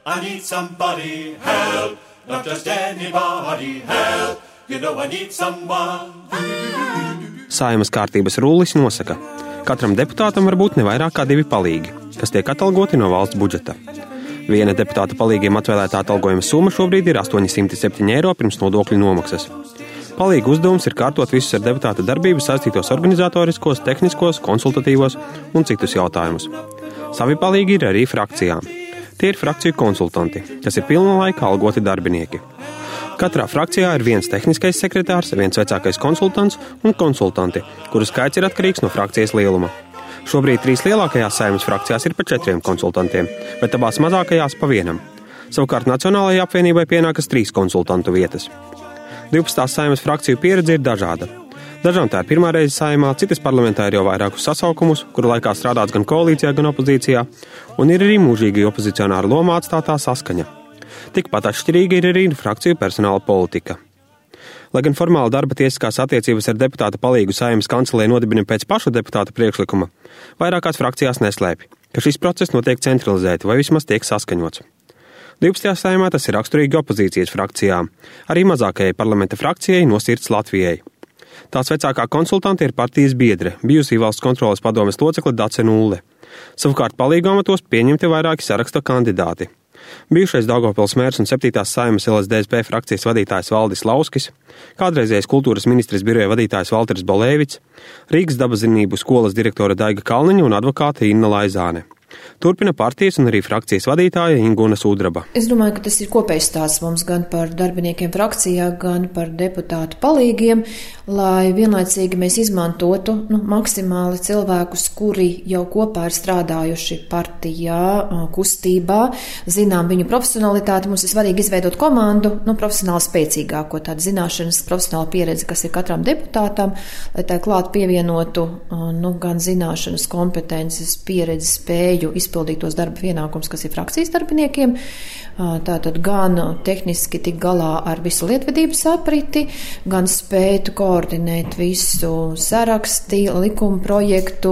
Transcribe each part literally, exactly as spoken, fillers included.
I need somebody help, not just anybody help. You know I need someone. Saeimas kārtības rullis nosaka, katram deputātam var būt ne vairāk kā divi palīgi, kas tiek atalgoti no valsts budžeta. Viena deputāta palīgiem atvēlētā atalgojuma summa šobrīd ir astoņi simti septiņi eiro pirms nodokļu nomaksas. Palīgu uzdevums ir kārtot visus ar deputāta darbību saistītos organizatoriskos, tehniskos, konsultatīvos un citus jautājumus. Savi palīgi ir arī frakcijām. Tie ir frakciju konsultanti, kas ir pilna laika algoti darbinieki. Katrā frakcijā ir viens tehniskais sekretārs, viens vecākais konsultants un konsultanti, kuru skaits ir atkarīgs no frakcijas lieluma. Šobrīd trīs lielākajās Saeimas frakcijās ir pa četriem konsultantiem, bet abās mazākajās pa vienam. Savukārt Nacionālajai apvienībai pienākas trīs konsultantu vietas. divpadsmitās Saeimas frakciju pieredze ir dažāda. Dažām tā ir pirmā reize Saeimā, citas parlamentā ir jau vairākus sasaukumus, kuru laikā strādāts gan koalīcijā, gan opozīcijā, un ir arī mūžīgi opozicionāra lomā atstātā saskaņa. Tikpat atšķirīga ir arī frakciju personāla politika. Lai gan formāli darba tiesiskās attiecības ar deputāta palīgu Saeimas kancelē nodibina pēc paša deputāta priekšlikuma, vairākās frakcijās neslēpj, ka šis process notiek centralizēti vai vismaz tiek saskaņots. divpadsmitajā Saeimā tas ir raksturīgi opozīcijas frakcijām, arī mazākajai parlamenta frakcijai no sirds Latvijai. Tās vecākā konsultante ir partijas biedre, bijusī valsts kontroles padomes locekle Dace Nulle. Savukārt palīgu amatos pieņemti vairāki saraksta kandidāti. Bijušais Daugavpils mērs un septītās Saeimas L S D S P frakcijas vadītājs Valdis Lauskis, kādreizējais kultūras ministres biroja vadītājs Valteris Bolēvics, Rīgas dabazinību skolas direktore Daiga Kalniņa un advokāte Inna Laizāne. Turpina partijas un arī frakcijas vadītāja Inguna Sudraba. Es domāju, ka tas ir kopējs stāsts mums gan par darbiniekiem frakcijā, gan par deputātu palīgiem, lai vienlaicīgi mēs izmantotu nu, maksimāli cilvēkus, kuri jau kopā ir strādājuši partijā, kustībā, zinām viņu profesionalitāti. Mums ir svarīgi izveidot komandu, nu, profesionāli spēcīgāko, tādu zināšanas, profesionālu pieredzi, kas ir katram deputātam, lai tā klāt pievienotu nu, gan zināšanas, kompetences, pieredzi, spēju izpildīt tos darba pienākumus, kas ir frakcijas darbiniekiem, tātad gan tehniski tik galā ar visu lietvedības apriti, gan spētu koordinēt visu saraksti, likuma projektu,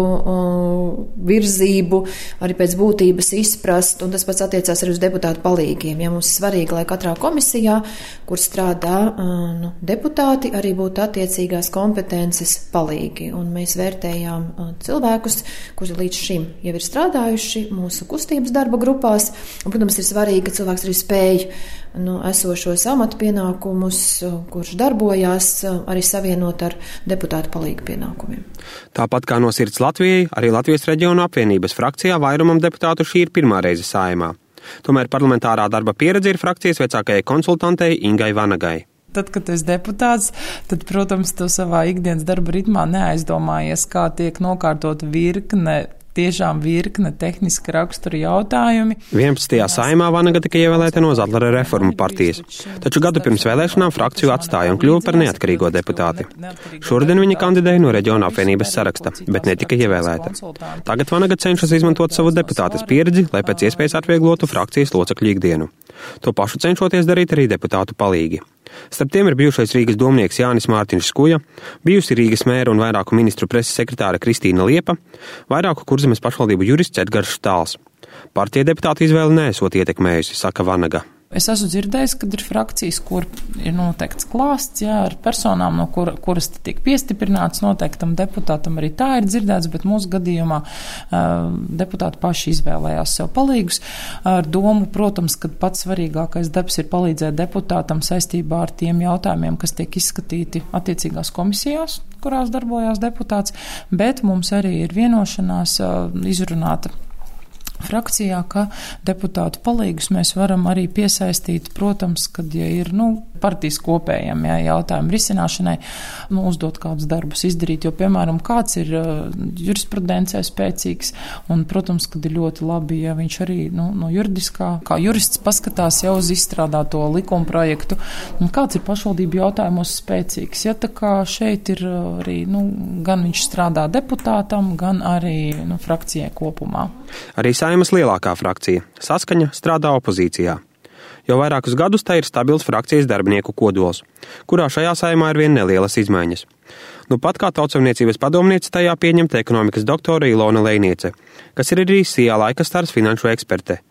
virzību, arī pēc būtības izprast, un tas pats attiecās arī uz deputātu palīgiem. Ja mums ir svarīgi, lai katrā komisijā, kur strādā nu, deputāti, arī būtu attiecīgās kompetences palīgi, un mēs vērtējām cilvēkus, kuri līdz šim jau ir strādājuši mūsu kustības darba grupās. Un, protams, ir svarīgi, ka cilvēks arī spēj nu, esošos amatu pienākumus, kurš darbojās, arī savienot ar deputātu palīgu pienākumiem. Tāpat kā no sirds Latvijai, arī Latvijas reģionu apvienības frakcijā vairumam deputātu šī ir pirmā reize Saeimā. Tomēr parlamentārā darba pieredze ir frakcijas vecākajai konsultantei Ingai Vanagai. Tad, kad esi deputāts, tad, protams, tu savā ikdienas darba ritmā neaizdomājies, kā tiek nokārtot virkne tiešām virkne tehniska rakstura jautājumi. vienpadsmitajā Saeimā Vanaga tika ievēlēta no Zadlara reformu partijas, taču gadu pirms vēlēšanām frakciju atstāja un kļuva par neatkarīgo deputāti. Šodien viņa kandidēja no reģiona apvienības saraksta, bet netika ievēlēta. Tagad Vanaga cenšas izmantot savu deputātes pieredzi, lai pēc iespējas atvieglotu frakcijas locekļu ikdienu. To pašu cenšoties darīt arī deputātu palīgi. Starp tiem ir bijušais Rīgas domnieks Jānis Mārtiņš Skuja, bijusi Rīgas mēra un vairāku ministru preses sekretāre Kristīna Liepa, vairāku Kurzemes pašvaldību jurists Edgars Štāls. Partija deputātu izvēli neesot ietekmējusi, saka Vanaga. Es esmu dzirdējis, ka ir frakcijas, kur ir noteikts klāsts, jā, ar personām, no kur, kuras tiek piestiprināts noteiktam deputātam, arī tā ir dzirdēts, bet mūsu gadījumā uh, deputāti paši izvēlējās sev palīgus ar domu, protams, ka pats svarīgākais darbs ir palīdzēt deputātam saistībā ar tiem jautājumiem, kas tiek izskatīti attiecīgās komisijās, kurās darbojās deputāts, bet mums arī ir vienošanās uh, izrunāta frakcijā, ka deputātu palīgus mēs varam arī piesaistīt, protams, kad, ja ir, nu, partijas kopējiem, jā, jautājumu risināšanai, nu, uzdot kādus darbus izdarīt, jo, piemēram, kāds ir uh, jurisprudencē spēcīgs, un, protams, kad ir ļoti labi, ja viņš arī, nu, no juridiskā, kā jurists paskatās jau uz izstrādāto likuma projektu, un kāds ir pašvaldību jautājumos spēcīgs. Ja tā kā šeit ir arī, nu, gan viņš strādā deputātam, gan arī, nu, frakcijai kopumā. Arī Saeimas lielākā frakcija, Saskaņa, strādā opozīcijā. Jau vairākus gadus tā ir stabils frakcijas darbinieku kodols, kurā šajā Saeimā ir vien nelielas izmaiņas. Nu pat kā Tautsaimniecības padomniece tajā pieņemta ekonomikas doktore Ilona Lejniece, kas ir arī Sijā Laika Stars finanšu eksperte.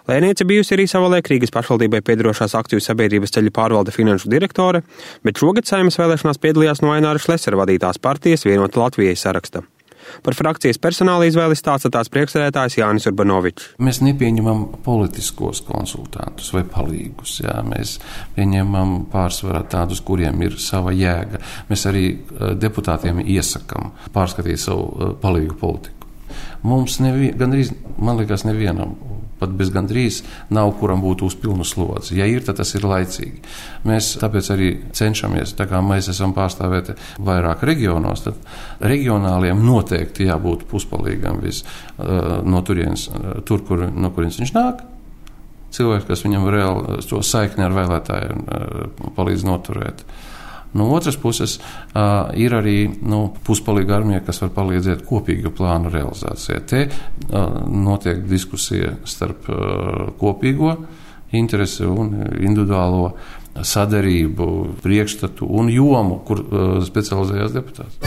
Lēniece bijusi arī savulaik Rīgas pašvaldībai piedarošās akciju sabiedrības Ceļu pārvalde finanšu direktore, bet šogad Saeimas vēlēšanās piedalījās no Aināra Šlesera vadītās partijas Vienota Latvijai saraksta. Par frakcijas personāla izvēli stāsta tās priekšsēdētājs Jānis Urbanovičs. Mēs nepieņemam politiskos konsultantus vai palīgus. Jā. Mēs pieņemam pārsvarā tādus, kuriem ir sava jēga. Mēs arī deputātiem iesakam pārskatīt savu palīgu politiku. Mums nevi, gandrīz, man liekas, nevienam, pat bez gandrīz, nav, kuram būtu uz pilnu slodzi. Ja ir, tad tas ir laicīgi. Mēs tāpēc arī cenšamies, tā kā mēs esam pārstāvēti vairāk reģionos, tad reģionāliem noteikti jābūt puspalīgam vis, no turienes, tur, kur, no kurienes viņš nāk. Cilvēks, kas viņam reāli to saikni ar vēlētājiem palīdz noturēt. No otras puses, uh, ir arī nu, puspalīga armija, kas var palīdzēt kopīgu plānu realizācijai. Te uh, notiek diskusija starp uh, kopīgo interesi un individuālo sadarību, priekšstatu un jomu, kur uh, specializējās deputāts.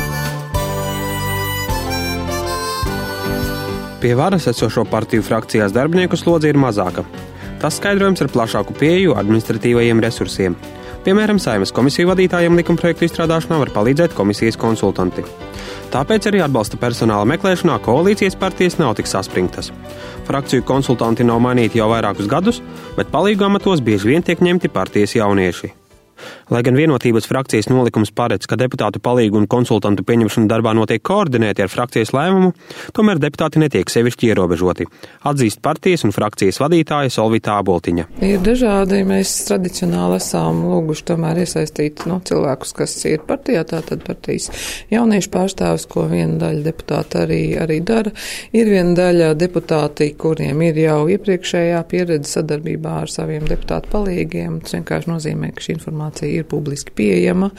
Pie varas esošo partiju frakcijās darbinieku slodze ir mazāka. Tas skaidrojams ar plašāku pieeju administratīvajiem resursiem. Piemēram, Saeimas komisiju vadītājiem likumprojektu izstrādāšanā var palīdzēt komisijas konsultanti. Tāpēc arī atbalsta personāla meklēšanā koalīcijas partijas nav tik saspringtas. Frakciju konsultanti nav mainīti jau vairākus gadus, bet palīgu amatos bieži vien tiek ņemti partijas jaunieši. Lai gan Vienotības frakcijas nolikums paredz, ka deputātu palīgu un konsultantu pieņemšana darbā notiek koordinēti ar frakcijas lēmumu, tomēr deputāti netiek sevišķi ierobežoti, atzīst partijas un frakcijas vadītāja Solvita Aboltiņa. Ir dažādi, mēs tradicionāli esam lūguši tomēr iesaistīt no cilvēkus, kas ir partijā, tātad partijas jauniešu pārstāvis, ko viena daļa deputāta arī, arī dara. Ir viena daļa deputāti, kuriem ir jau iepriekšējā pieredze sadarbībā ar saviem deputātu palīgiem. Tas vienkārši nozīmē, ka šī informācija ir publiski pieejama,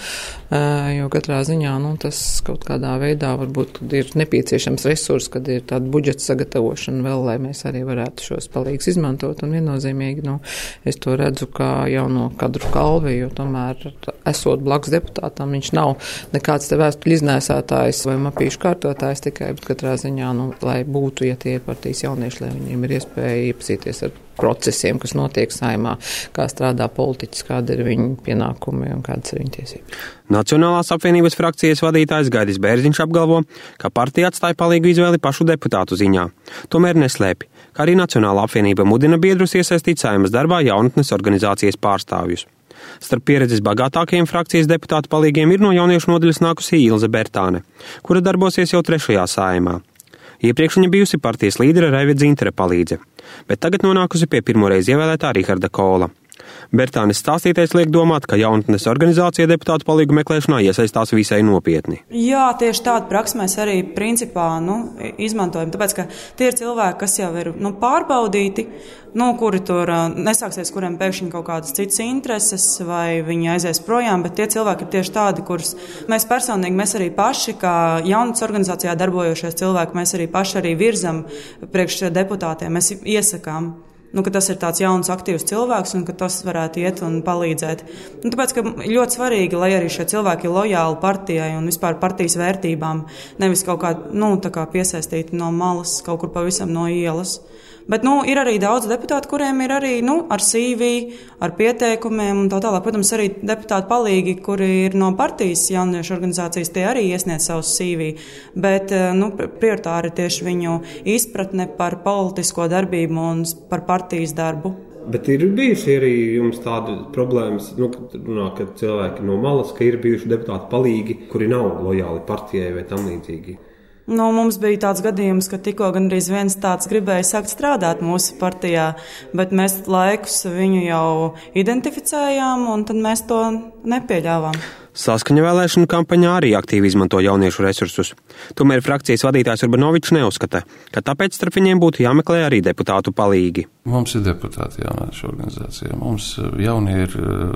jo katrā ziņā nu, tas kaut kādā veidā varbūt ir nepieciešams resurs, kad ir tāda budžeta sagatavošana vēl, lai mēs arī varētu šos palīgus izmantot. Un viennozīmīgi, nu, es to redzu kā jauno kadru kalvi, jo tomēr esot blakus deputātam, viņš nav nekāds te vēstuļu iznēsātājs vai mapīšu kārtotājs tikai, bet katrā ziņā, nu, lai būtu, ja tie ir partijas jaunieši, lai viņiem ir iespēja iepazīties ar procesiem, kas notiek Saeimā, kā strādā politiķis, kāda ir viņa pienākumi un kādas ir viņa tiesības. Nacionālās apvienības frakcijas vadītājs Gaidis Bērziņš apgalvo, ka partija atstāja palīgu izvēli pašu deputātu ziņā. Tomēr neslēpj, ka arī Nacionālā apvienība mudina biedrus iesaistīt Saeimas darbā jaunatnes organizācijas pārstāvjus. Starp pieredzes bagātākajiem frakcijas deputātu palīgiem ir no jauniešu nodaļas nākusi Ilze Bertāne, kura darbosies jau trešajā Saeimā. Iepriekš viņa bijusi partijas līdera Raive Dzintere palīdze, bet tagad nonākusi pie pirmoreiz ievēlētā Riharda Kola. Bertānes stāstītais liek domāt, ka jaunatnes organizācija deputātu palīgu meklēšanā iesaistās visai nopietni. Jā, tieši tādu praksi mēs arī principā nu, izmantojam, tāpēc, ka tie ir cilvēki, kas jau ir nu, pārbaudīti, nu, kuri tur nesāksies, kuriem pēkšņi kaut kādas citas intereses vai viņi aizies projām, bet tie cilvēki ir tieši tādi, kurus mēs personīgi, mēs arī paši, kā jaunatnes organizācijā darbojošies cilvēki, mēs arī paši arī virzam priekš deputātiem, mēs iesakām. Nu, ka tas ir tāds jauns, aktīvs cilvēks un ka tas varētu iet un palīdzēt. Nu, tāpēc, ka ļoti svarīgi, lai arī šie cilvēki ir lojāli partijai un vispār partijas vērtībām, nevis kaut kā, nu, tā kā piesaistīti no malas, kaut kur pavisam no ielas. Bet, nu, ir arī daudz deputātu, kuriem ir arī, nu, ar C V, ar pieteikumiem un tā tālāk. Protams, arī deputāti palīgi, kuri ir no partijas jauniešu organizācijas, tie arī iesniedz savus C V. Bet, nu, prioritāri tieši viņu izpratne par politisko darbību un par partijas darbu. Bet ir bijuši arī jums tādi problēmas, nu, kad runā, ka cilvēki no malas, ka ir bijuši deputāti palīgi, kuri nav lojāli partijai vai tam līdzīgi. Nu, mums bija tāds gadījums, ka tikko gandrīz viens tāds gribēja sākt strādāt mūsu partijā, bet mēs laikus viņu jau identificējām un tad mēs to nepieļāvām. Saskaņa vēlēšanu kampaņā arī aktīvi izmanto jauniešu resursus. Tomēr frakcijas vadītājs Urbanovičs neuzskata, ka tāpēc starp viņiem būtu jāmeklē arī deputātu palīgi. Mums ir deputāti jauniešu organizācijā. Mums jaunie ir,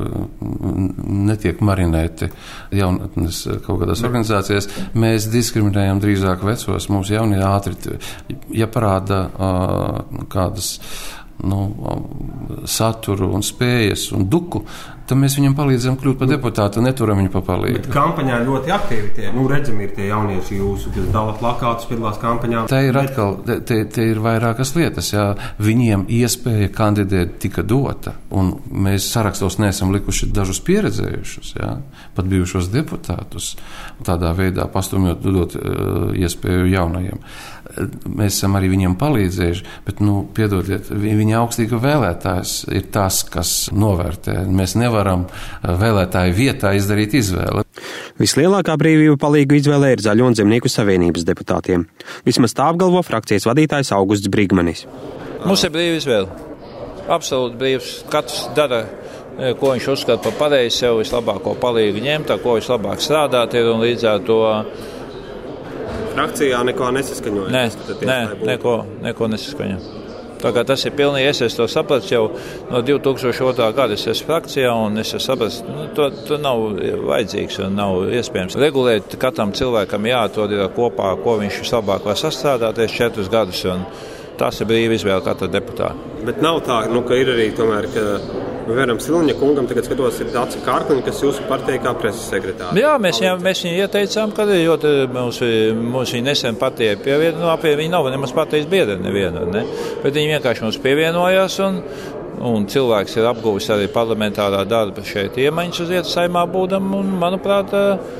netiek marinēti jaunatnes kaut kādās organizācijās. Mēs diskriminējam drīzāk vecos. Mums jaunie ātri, ja parāda kādas nu, saturu un spējas un duku, tad mēs viņam palīdzam kļūt par deputātu un neturam viņu pa palīgu. Kampaņā ļoti aktīvi tie, nu, redzami ir tie jaunieši jūsu, kas dala plakātus, piedalās kampaņā. Tā ir atkal, te, te ir vairākas lietas, jā. Viņiem iespēja kandidēt tika dota, un mēs sarakstos neesam likuši dažus pieredzējušus, jā, pat bijušos deputātus, tādā veidā pastumjot, dodot uh, iespēju jaunajiem. Mēs esam arī viņiem palīdzējuši, bet, nu, piedodiet, viņa augstīga vēlētājs ir tas, kas novērtē. Mēs nevaram vēlētāju vietā izdarīt izvēli. Vislielākā brīvība palīgu izvēlē ir Zaļo un Zemnieku savienības deputātiem. Vismaz tā apgalvo frakcijas vadītājs Augusts Brigmanis. Mums ir brīva izvēle. Absolūti brīvs. Katrs dara, ko viņš uzskata par pareizi, sev vislabāko palīgu ņemt, ko vislabāk strādāt ir un līdz ar to. Frakcijā neko nesaskaņoja? Nē, nē neko, neko nesaskaņo. Tā kā tas ir pilnīgi, es esmu to sapratis jau no divi tūkstoši otrā gada, es esmu frakcijā un es esmu sapratis, nu, to, to nav vajadzīgs un nav iespējams. Regulēt katram cilvēkam jāatrod ir kopā, ko viņš vislabāk var sastrādāties četrus gadus, un tas ir brīva izvēle katra deputāta. Bet nav tā, nu, ka ir arī tomēr, ka Vēram Siliņa kungam tagad skatos ir Dāca Kārkliņa, kas jūsu partijā kā preses sekretārs. Jā, mēs, jā, mēs viņu ieteicām, ka mums, mums viņa nesen partijai pievienojās, viņa nav nemaz partijas biedra neviena, ne? Bet viņa vienkārši mums pievienojās un, un cilvēks ir apguvis arī parlamentārā darba šeit iemaņas uz vietas Saeimā būdam un, manuprāt,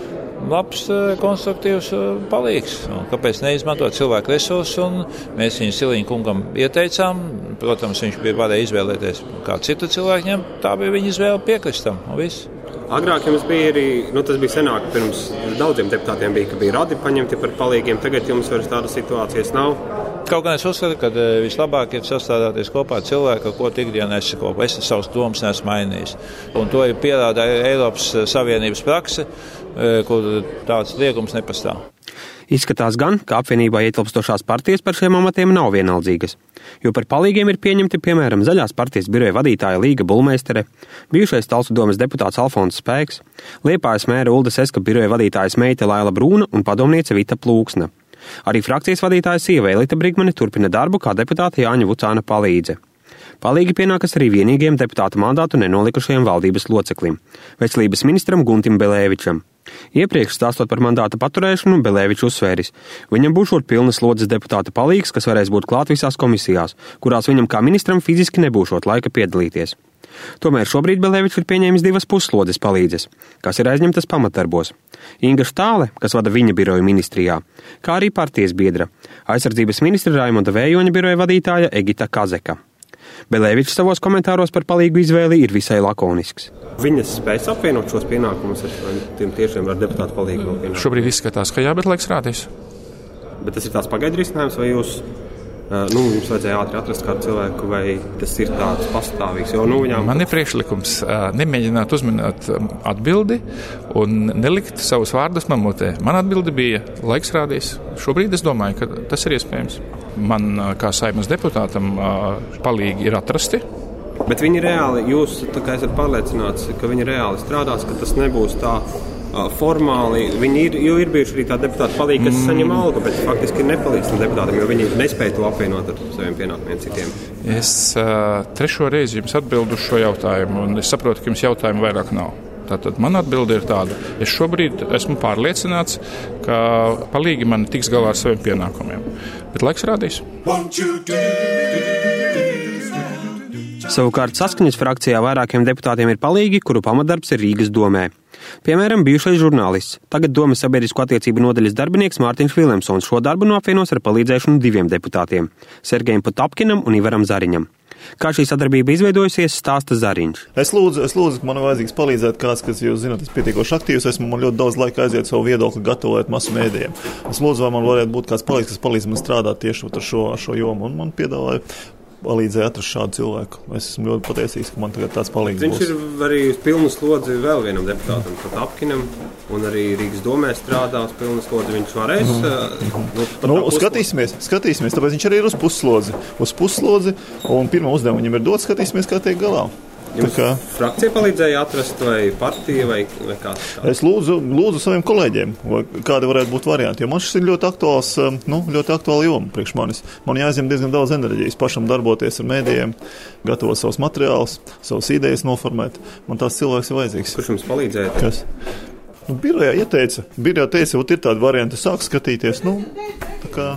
labs, konstruktīvs palīgs. Un kāpēc neizmantot cilvēku resursus, un mēs viņu Siliņa kungam ieteicām. Protams, viņš bija varēja izvēlēties kā citu cilvēku ņemt, tā bija viņa izvēle piekristam, un viss. Agrāk jums bija arī, nu tas bija senāk, pirms daudziem deputātiem bija, ka bija radi paņemti par palīgiem, tagad jums vairs tādas situācijas nav. Kaut gan es uzskatu, ka vislabāk ir sastādāties kopā ar cilvēku, ar ko ikdienā esi kopā. Es savus domas neesmu mainījis. Un to ir pierāda Eiropas Savienības prakse, kur tāds liegums nepastāv. Izskatās gan, ka apvienībā ietilpstošās partijas par šiem amatiem nav vienaldzīgas, jo par palīgiem ir pieņemti, piemēram, Zaļās partijas biroja vadītāja Līga Bulmeistere, bijušais Talsu domes deputāts Alfons Spēks, Liepājas mēra Ulda Seska biroja vadītājas meita Laila Brūna un padomniece Vita Plūksna. Arī frakcijas vadītāja sieva Elita Brigmane turpina darbu kā deputāta Jāņa Vucāna palīdze. Palīgi pienākas arī vienīgiem deputāta mandātu nenolikušajiem valdības loceklim – veselības ministram Guntim Belēvičam. Iepriekš stāstot par mandāta paturēšanu, Belēvičs uzsvēris. Viņam būšot pilnas slodzes deputāta palīgs, kas varēs būt klāt visās komisijās, kurās viņam kā ministram fiziski nebūšot laika piedalīties. Tomēr šobrīd Belēvičs ir pieņēmis divas pusslodzes palīdzes, kas ir aizņemtas pamatdarbos. Inga Štāle, kas vada viņa biroju ministrijā, kā arī partijas biedra, aizsardzības ministra Raimonda Vējoņa biroja vadītāja Egita Kazeka. Belēvičs savos komentāros par palīgu izvēli ir visai lakonisks. Viņas spēs apvienot šos pienākumus ar tiem tiešiem ar deputātu palīgu? Šobrīd izskatās, ka jā, bet laiks rādīs. Bet tas ir tāds pagaidu risinājums, vai jūs, nu, jums vajadzēja ātri atrast kādu cilvēku, vai tas ir tāds pastāvīgs? Jo, nu, viņām... Man ir priekšlikums nemēģināt uzminēt atbildi un nelikt savus vārdus mamutē. Man atbildi bija laiks rādīs. Šobrīd es domāju, ka tas ir iespējams. Man kā Saeimas deputātam palīgi ir atrasti. Bet viņi reāli, jūs tā kā esat pārliecināts, ka viņi reāli strādās, ka tas nebūs tā uh, formāli. Viņi ir, jo ir bijuši arī tā deputāta palīgi, kas mm. saņem algu, bet faktiski nepalīdz tam deputātam, jo viņi nespēja to apvienot ar saviem pienākumiem citiem. Es uh, trešo reizi jums atbildu šo jautājumu, un es saprotu, ka jums jautājumu vairāk nav. Tātad man atbilde ir tāda. Es šobrīd esmu pārliecināts, ka palīgi man tiks galā ar saviem pienākumiem. Bet laiks rādīs. Savukārt saskaņas frakcijā vairākiem deputātiem ir palīgi, kuru pamatdarbs ir Rīgas domē. Piemēram, bijušais žurnālists, tagad domes sabiedrisko attiecību nodaļas darbinieks Mārtiņš Vilemsons šo darbu noapvienos ar palīdzēšanu diviem deputātiem – Sergejam Potapkinam un Ivaram Zariņam. Kā šī sadarbība izveidojusies, stāsta Zariņš. Es lūdzu, es lūdzu, ka man vajadzīgs palīdzēt kāds, kas, jūs zināt, es pietiekoši aktīvs, esmu, man ļoti daudz laika aiziet savu viedokli gatavot masu mēdījiem. Es lūdzu, vai man varētu būt kāds palīgs, kas palīdz man strādāt tieši ar šo, ar šo jomu, un man piedāvāja palīdzēja atrast šādu cilvēku. Es esmu ļoti pateicīgs, ka man tagad tāds palīgs Viņš būs. Viņš ir arī uz pilnu slodzi vēl vienam deputātam, Potapkinam, un arī Rīgas domē strādā uz pilnu slodzi. Viņš varēs... Mm-hmm. Nu, nu, skatīsimies, skatīsimies, tāpēc viņš arī ir uz pusslodzi. Uz pusslodzi, un pirmā uzdevuma viņam ir dot, skatīsimies, kā tiek galā. Jums kā... frakcija palīdzēja atrast vai partija vai, vai kā? Es lūdzu, lūdzu saviem kolēģiem, kāda varētu būt varianti, jo man šis ir ļoti aktuāls, nu, ļoti aktuāla joma priekš manis. Man jāizņem diezgan daudz enerģijas pašam darboties ar mēdījiem, gatavot savus materiālus, savas idejas noformēt. Man tās cilvēks ir vajadzīgs. Kurš jums palīdzēja? Kas? Nu, birojā ieteica. Birojā teica, ot ir tāda varianta, sāk skatīties, nu, tā kā...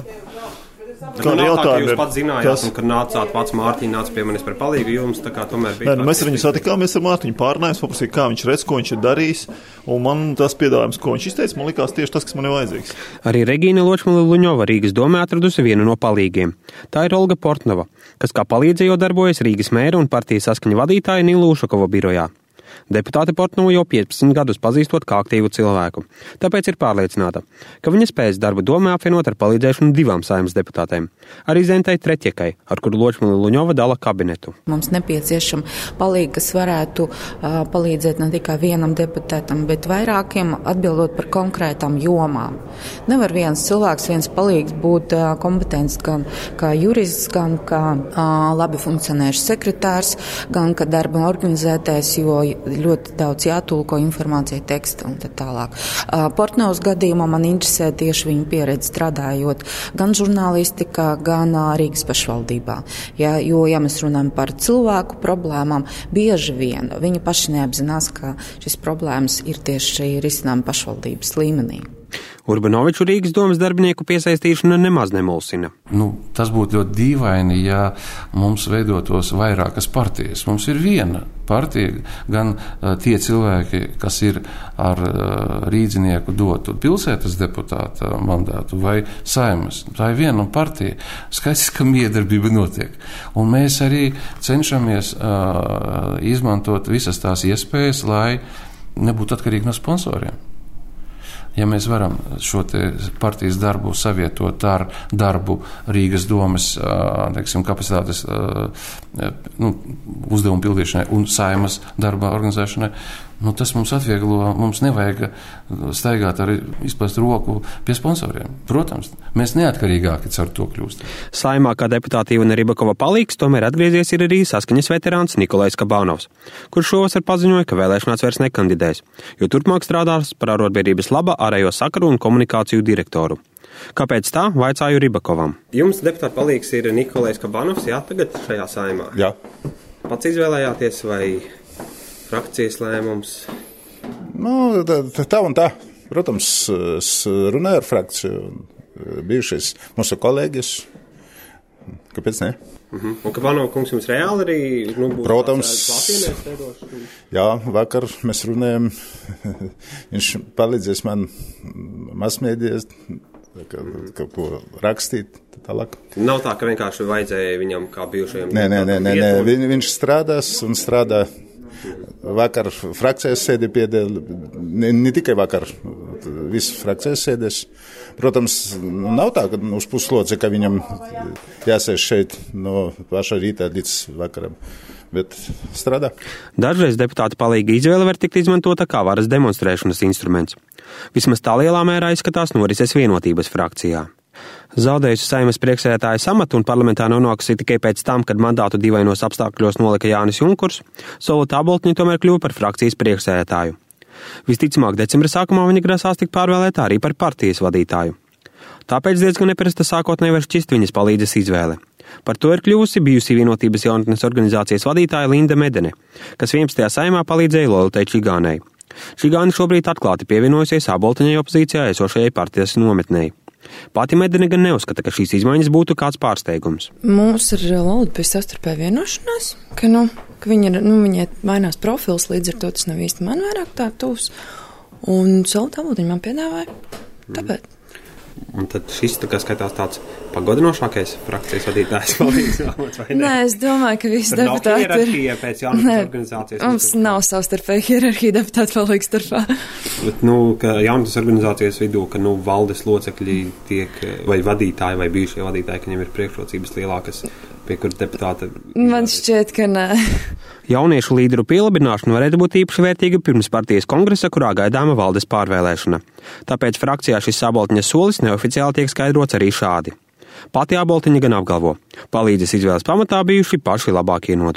Kādi jautājumi jūs pats zinājāt, kas... un kad nācāt pats Mārtiņš nāca pie manis par palīgu, jums tā kā tomēr bija... Nē, nu, mēs ar viņu satikāmies ar Mārtiņu, pārnājums, paprasīja, kā viņš redz, ko viņš ir darījis, un man tas piedāvājums, ko viņš izteica, man likās tieši tas, kas man ir vajadzīgs. Arī Regīna Ločmila-Luņova Rīgas domē atradusi vienu no palīgiem. Tā ir Olga Portnova, kas kā palīdzējot darbojas Rīgas mēra un partijas saskaņa vadītāja Nila Ušakova birojā. Deputāte Portnova jau piecpadsmit gadus pazīstot kā aktīvu cilvēku, tāpēc ir pārliecināta, ka viņa spējas darbu domē apvienot ar palīdzēšanu divām Saeimas deputātēm, arī Zentai Treķiekai, ar kuru Ločmila-Luņova dala kabinetu. Mums nepieciešama palīga, kas varētu uh, palīdzēt ne tikai vienam deputātam, bet vairākiem atbildot par konkrētām jomām. Nevar viens cilvēks, viens palīgs būt uh, kompetents gan kā jurists, gan kā uh, labi funkcionējušs sekretārs, gan kā darba organizētājs, jo ļoti daudz jātulko informācija, teksta un tā tālāk. Portnovas gadījumā man interesē tieši viņa pieredze strādājot gan žurnālistikā, gan Rīgas pašvaldībā. Ja, jo, ja mēs runājam par cilvēku problēmām, bieži vien viņi paši neapzinās, ka šis problēmas ir tieši risinājuma pašvaldības līmenī. Urbanoviču Rīgas domas darbinieku piesaistīšana nemaz nemulsina. Nu, tas būtu ļoti dīvaini, ja mums veidotos vairākas partijas. Mums ir viena partija, gan uh, tie cilvēki, kas ir ar uh, rīdzinieku dotu pilsētas deputāta mandātu vai Saeimas. Tā ir viena partija. Skaidrs, ka miedarbība notiek. Un mēs arī cenšamies uh, izmantot visas tās iespējas, lai nebūtu atkarīgi no sponsoriem. Ja mēs varam šo te partijas darbu savietot ar darbu Rīgas domas, teiksim, kapacitātes nu, uzdevumu pildīšanai un Saeimas darba organizēšanai, nu, tas mums atvieglo, mums nevajag staigāt ar izplest roku pie sponsoriem. Protams, mēs neatkarīgāki caur to kļūst. Saeimā kā deputāta Ivana Ribakova palīgs tomēr atgriezies ir arī saskaņas veterāns Nikolais Kabānovs, kurš šovasar paziņoja, ka vēlēšanās vairs nekandidēs, jo turpmāk strādās par arotbiedrības laba ārējo sakaru un komunikāciju direktoru. Kāpēc tā? Vaicāju Ribakovam. Jums deputāta palīgs ir Nikolais Kabānovs, jā, tagad šajā saimā? Jā. Pats izvēlējāties vai frakcijas lēmums? Nu, tā, tā un tā. Protams, es runāju ar frakciju, bijušies mūsu kolēģis. Kāpēc ne? Uh-huh. Un Kabānova kungs jums reāli arī nu, būs Protams, klātienē? Jā, vakar mēs runājam, viņš palīdzēs man masmēdijas, kaut ko rakstīt. Tālāk. Nav tā, ka vienkārši vajadzēja viņam kā bijušajam... Nē, nē, nē, nē, nē. Viņ, viņš strādās un strādā. Vakar frakcijas sēdi piedēļ, ne, ne tikai vakar, visas frakcijas sēdēs. Protams, nav tā, ka uz puslodzi, ka viņam jāsēž šeit no paša rītā līdz vakaram, bet strādā. Dažreiz deputāta palīga izvēle var tikt izmantota kā varas demonstrēšanas instruments. Vismaz tā lielā mērā izskatās norises vienotības frakcijā. Zaudējusi Saeimas priekšsēdētāja amatu un parlamentā nonākusi tikai pēc tam, kad mandātu dīvainos apstākļos nolika Jānis Junkurs, Solota Aboltiņa tomēr kļuva par frakcijas priekšsēdētāju. Visticamāk, decembra sākumā viņa grasās tikt pārvēlēta arī par partijas vadītāju. Tāpēc diezgan neparasta sākotnēji var šķist viņas palīdzes izvēle. Par to ir kļuvusi bijusi vienotības jaunatnes organizācijas vadītāja Linda Medene, kas vienpadsmitajā Saeimā palīdzēja Lolitai Čigānei. Čigāne šobrīd atklāti pievienojusies Aboltiņai opozīcijā esošajai partijas nometnei. Pati Medene gan neuzskata, ka šīs izmaiņas būtu kāds pārsteigums. Mums ar Lolitu bija savstarpēja vienošanās, ka, nu, ka viņa, nu, viņai mainās profils, līdz ar to tas nav īsti man vairāk tā tūs. Un Solota Aboltiņa man piedāvāja. Tāpēc. Un tad šis tā kā skatās tāds pagodinošākais frakcijas vadītājs palīdz vēlams, vai ne? Nē, es domāju, ka visi deputāti ir... Nav hierarhija pēc jaunatnes organizācijas? Mums nav savstarpēja hierarhija deputātu palīgs starpā. Bet, nu, ka jaunatnes organizācijas vidū, ka, nu, valdes locekļi tiek, vai vadītāji, vai bijušie vadītāji, ka viņiem ir priekšrocības lielākas, pie kur deputāta... Man šķiet, ka nē. Jauniešu līderu pielabināšana varētu būt īpaši vērtīga pirms partijas kongresa, kurā gaidāma valdes pārvēlēšana. Tāpēc frakcijā šis Aboltiņas solis neoficiāli tiek skaidrots arī šādi. Pati Aboltiņa gan apgalvo, palīdzes izvēles pamatā bijuši paši labākie nodomi.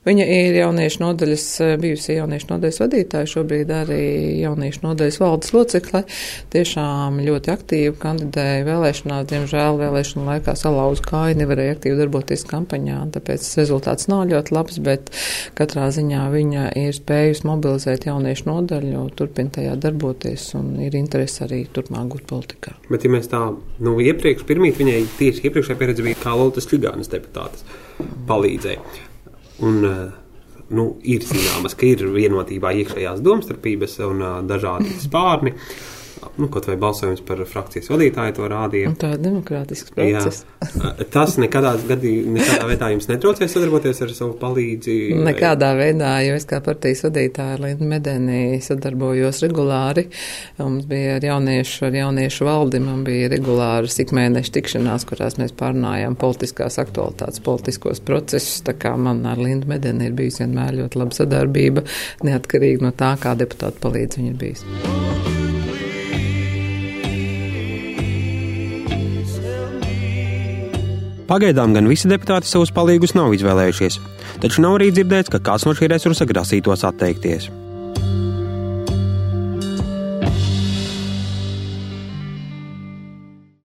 Viņa ir jauniešu nodaļas, bijusi jauniešu nodaļas vadītāja, šobrīd arī jauniešu nodaļas valdes locekle. Tiešām ļoti aktīvi kandidēja vēlēšanās, diemžēl vēlēšanu laikā salauza kāju, nevarēja aktīvi darboties kampaņā, tāpēc rezultāts nav ļoti labs, bet katrā ziņā viņa ir spējusi mobilizēt jauniešu nodaļu, turpina tajā darboties un ir interesi arī turpmāk būt politikā. Bet ja mēs tā, nu, iepriekš, pirmīt viņai tieši iepriekšējā pieredze bija kā Lolitas Čigānas deputātes palīdzēja. Un, nu, ir zināmas, ka ir vienotībā iekšējās domstarpības un uh, dažādi spārni. Nu, kaut vai balsojums par frakcijas vadītāju to rādīja. Un tā ir demokrātisks process. Jā. Tas nekādā gadījumā, nekādā veidā jums netraucēja sadarboties ar savu palīdzi? Nekādā veidā, jo es kā partijas vadītāja ar Lindu Medeni sadarbojos regulāri. Mums bija ar jauniešu, ar jauniešu valdi, man bija regulāras ikmēneša tikšanās, kurās mēs pārnājām politiskās aktualitātes, politiskos procesus, tā kā man ar Lindu Medeni ir bijusi vienmēr ļoti laba sadarbība, neatkarīgi no tā, kā deputāta palīdz viņa ir bijusi. Pagaidām gan visi deputāti savus palīgus nav izvēlējušies, taču nav arī dzirdēts, ka kāds no šī resursa grasītos atteikties.